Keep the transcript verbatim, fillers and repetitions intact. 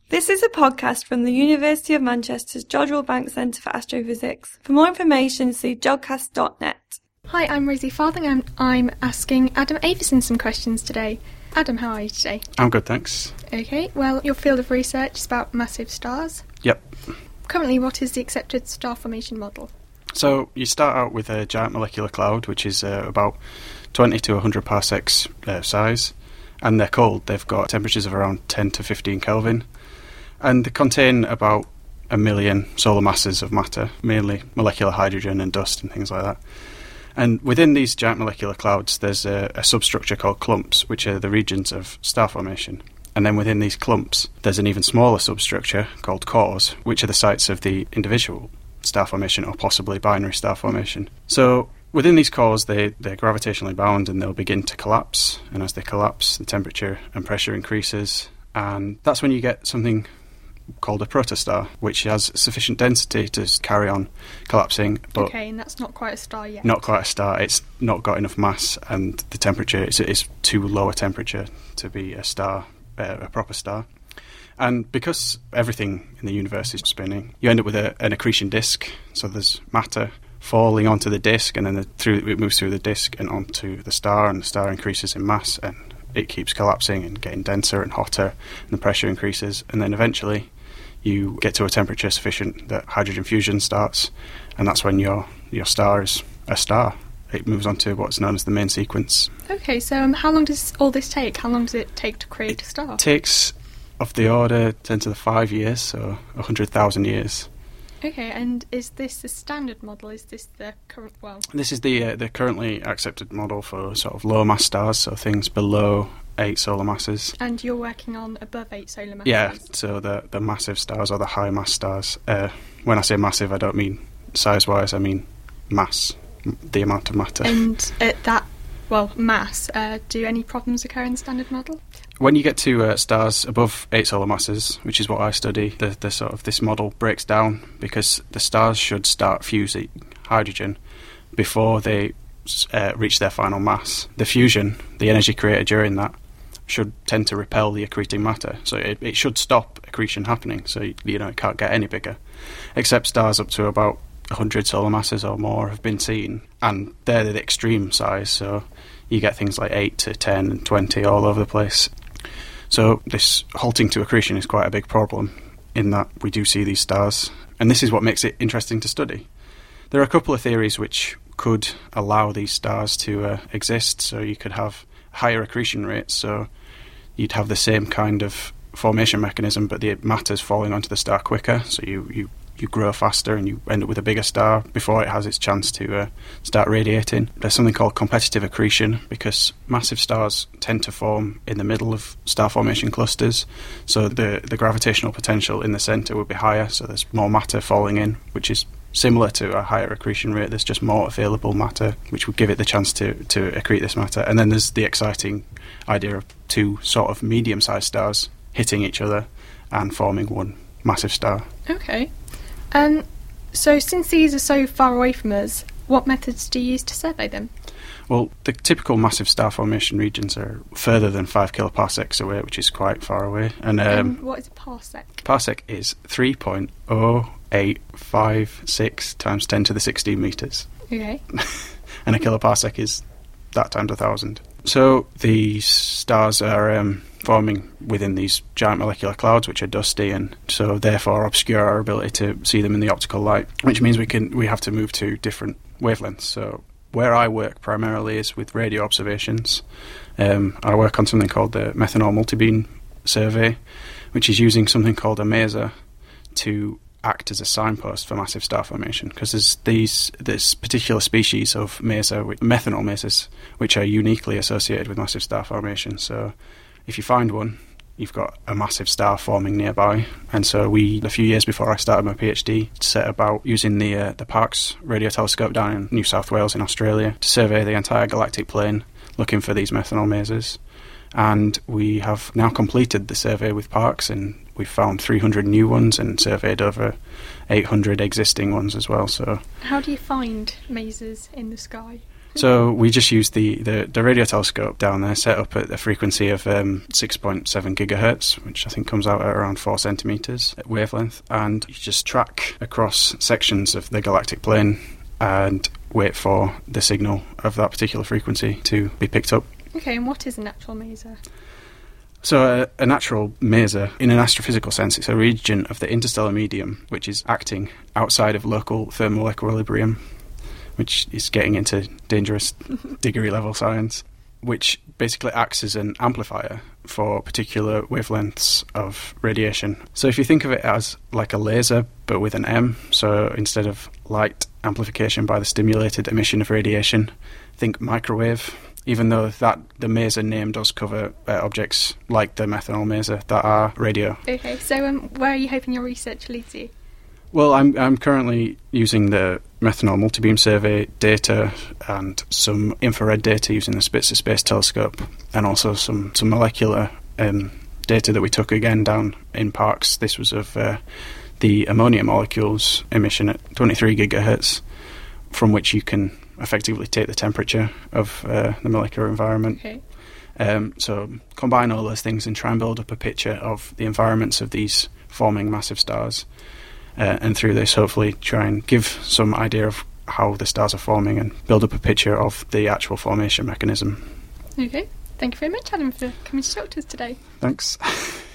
This is a podcast from the University of Manchester's Jodrell Bank Centre for Astrophysics. For more information, see jodcast dot net. Hi, I'm Rosie Farthing. I'm asking Adam Avison some questions today. Adam, how are you today? I'm good, thanks. Okay, well, your field of research is about massive stars. Yep. Currently, what is the accepted star formation model? So you start out with a giant molecular cloud, which is uh, about twenty to one hundred parsecs uh, size, and they're cold. They've got temperatures of around ten to fifteen Kelvin, and they contain about a million solar masses of matter, mainly molecular hydrogen and dust and things like that. And within these giant molecular clouds, there's a, a substructure called clumps, which are the regions of star formation. And then within these clumps, there's an even smaller substructure called cores, which are the sites of the individual star formation or possibly binary star formation. So within these cores, they, they're gravitationally bound and they'll begin to collapse. And as they collapse, the temperature and pressure increases. And that's when you get something called a protostar, which has sufficient density to carry on collapsing. But okay, and that's not quite a star yet. Not quite a star. It's not got enough mass, and the temperature is, is too low a temperature to be a star, uh, a proper star. And because everything in the universe is spinning, you end up with a, an accretion disk. So there's matter falling onto the disk, and then the, through it moves through the disk and onto the star, and the star increases in mass, and it keeps collapsing and getting denser and hotter, and the pressure increases, and then eventually you get to a temperature sufficient that hydrogen fusion starts, and that's when your your star is a star. It moves on to what's known as the main sequence. Okay, so um, how long does all this take? How long does it take to create it a star? It takes, of the order, ten to the five years, so one hundred thousand years. Okay, and is this the standard model? Is this the current, well... This is the, uh, the currently accepted model for sort of low mass stars, so things below eight solar masses. And you're working on above eight solar masses? Yeah, so the the massive stars or the high mass stars. Uh, when I say massive, I don't mean size-wise, I mean mass, the amount of matter. And at that, well, mass, uh, do any problems occur in the standard model? When you get to uh, stars above eight solar masses, which is what I study, the, the sort of this model breaks down because the stars should start fusing hydrogen before they uh, reach their final mass. The fusion, the energy created during that, should tend to repel the accreting matter. So it, it should stop accretion happening, so you, you know it can't get any bigger. Except stars up to about one hundred solar masses or more have been seen, and they're the extreme size, so you get things like eight to ten and twenty all over the place. So this halting to accretion is quite a big problem in that we do see these stars, and this is what makes it interesting to study. There are a couple of theories which could allow these stars to uh, exist, so you could have higher accretion rates, so you'd have the same kind of formation mechanism, but the matter's falling onto the star quicker, so you, you, you grow faster and you end up with a bigger star before it has its chance to uh, start radiating. There's something called competitive accretion, because massive stars tend to form in the middle of star formation clusters, so the, the gravitational potential in the centre would be higher, so there's more matter falling in, which is similar to a higher accretion rate. There's just more available matter, which would give it the chance to, to accrete this matter. And then there's the exciting idea of two sort of medium-sized stars hitting each other and forming one massive star. Okay. Um, so since these are so far away from us, what methods do you use to survey them? Well, the typical massive star formation regions are further than five kiloparsecs away, which is quite far away. And um, um, what is a parsec? Parsec is three point zero eight five six times ten to the sixteen metres. Okay. And a kiloparsec is that times a thousand. So these stars are um, forming within these giant molecular clouds, which are dusty, and so therefore obscure our ability to see them in the optical light, which means we can we have to move to different wavelengths. So where I work primarily is with radio observations. Um, I work on something called the methanol multibeam survey, which is using something called a maser to act as a signpost for massive star formation, because there's these this particular species of maser, methanol masers, which are uniquely associated with massive star formation. So if you find one, you've got a massive star forming nearby. And so we, a few years before I started my PhD, set about using the uh, the Parkes radio telescope down in New South Wales in Australia to survey the entire galactic plane, looking for these methanol masers. And we have now completed the survey with Parkes, and we've found three hundred new ones and surveyed over eight hundred existing ones as well. So, how do you find masers in the sky? So we just used the, the, the radio telescope down there, set up at a frequency of um, six point seven gigahertz, which I think comes out at around four centimetres wavelength, and you just track across sections of the galactic plane and wait for the signal of that particular frequency to be picked up. Okay, and what is a natural maser? So a, a natural maser, in an astrophysical sense, it's a region of the interstellar medium which is acting outside of local thermal equilibrium, which is getting into dangerous degree level science, which basically acts as an amplifier for particular wavelengths of radiation. So if you think of it as like a laser, but with an M, so instead of light amplification by the stimulated emission of radiation, think microwave, even though that the maser name does cover uh, objects like the methanol maser that are radio. Okay, so um, where are you hoping your research leads you? Well, I'm I'm currently using the methanol multibeam survey data and some infrared data using the Spitzer Space Telescope, and also some, some molecular um, data that we took again down in Parkes. This was of uh, the ammonia molecules emission at twenty-three gigahertz, from which you can effectively take the temperature of uh, the molecular environment. Okay. Um, so combine all those things and try and build up a picture of the environments of these forming massive stars. Uh, and through this, hopefully, try and give some idea of how the stars are forming and build up a picture of the actual formation mechanism. Okay. Thank you very much, Adam, for coming to talk to us today. Thanks.